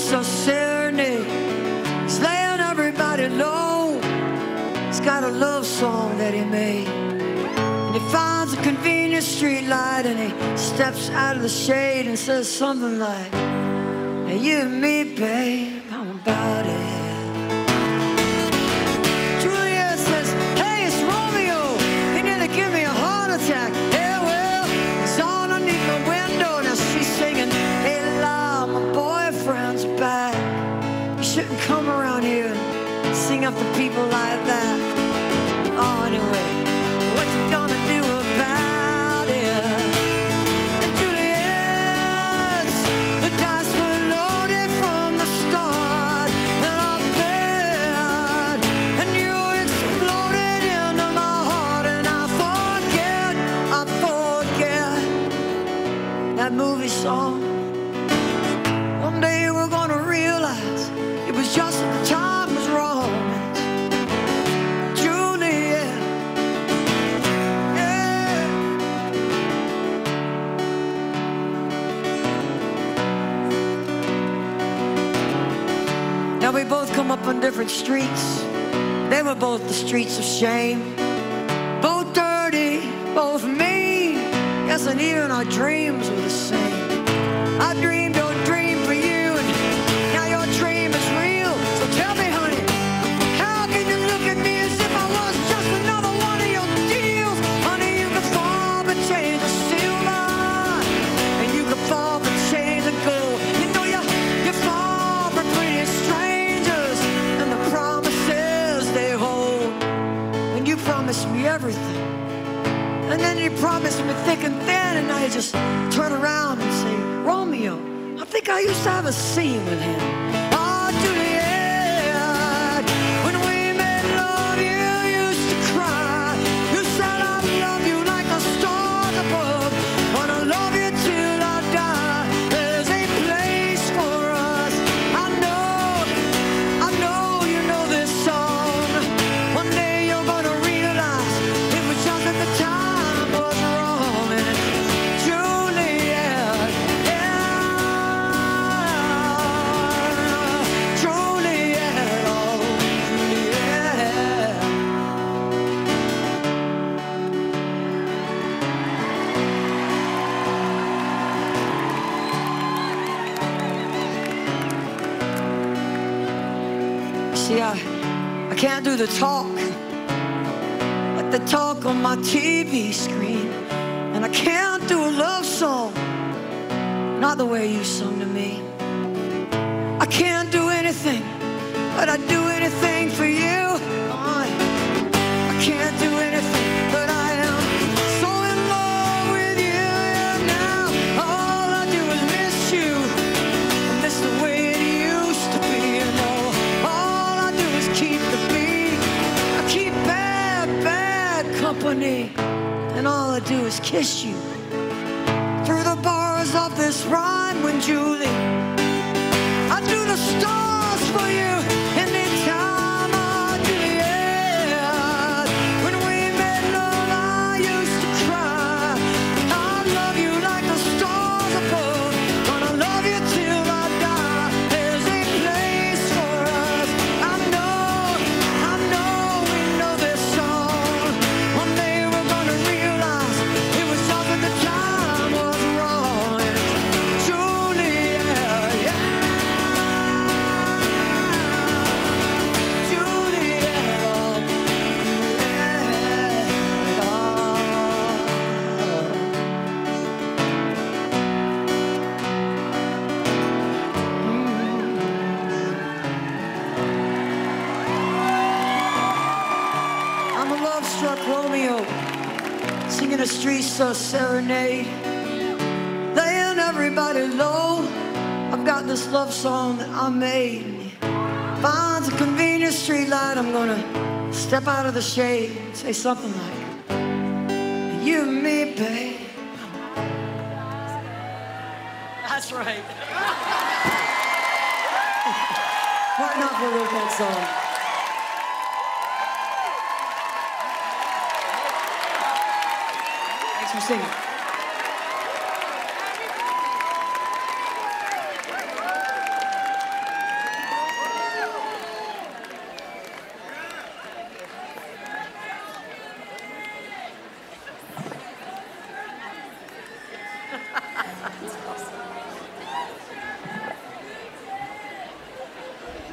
streets a serenade. He's laying everybody low. He's got a love song that he made. And he finds a convenient street light and he steps out of the shade and says something like, hey, you and me, babe, how about it? Juliet says, hey, it's Romeo. He nearly gave me a heart attack. Yeah, well, he's on underneath the window. Now she's singing, hey, la, my boyfriend's back. You shouldn't come around here and sing up to people like that. Oh, anyway, what you gonna do about it? And Juliet's, the dice were loaded from the start, and I bet, and you exploded into my heart, and I forget that movie song. One day we're gonna realize it was just that the time was wrong. Juliet, yeah. Now we both come up on different streets. They were both the streets of shame. Both dirty, both mean. Yes, and even our dreams were the same. I dreamed your dream for you, and now your dream is real. So tell me, honey, how can you look at me as if I was just another one of your deals? Honey, you can fall but change the silver, and you can fall but change the gold. You know you fall for pretty strangers and the promises they hold. And you promised me everything, and then you promised me thick and thin, and now you just turn around and say, Romeo, I think I used to have a scene with him. Oh, Juliet, when we made love, you used to cry. You said I love you like the stars above. Wanna love you till I die. There's a place for us. I know you know this song. One day you're gonna realize it was just at the time was wrong. And Juliet, Juliet, oh, Juliet. See, I can't do the talk like the talk on my TV screen, and I can't do a love song not the way you sung to me. I can't do anything, but I'd do anything for you. I can't do anything, but I am so in love with you. And now all I do is miss you. I miss the way it used to be. And all I do is keep the beat. I keep bad company. And all I do is kiss you through the bars of this rhyme. When Julie, I do the stars for you anytime. Oh, Juliet, when we made love, I used to cry. I love you like the stars above. Wanna love you till I die. There's a place for us. I know we know this song. One day we're gonna realize it was just at the time was wrong. And Juliet, yeah. I'm a love-struck Romeo, singing a streets a serenade, laying everybody low. I've got this love song that I made. Finds a convenient street light, I'm gonna step out of the shade and say something like, you and me, babe. That's right. Why not for that song? Thanks for singing.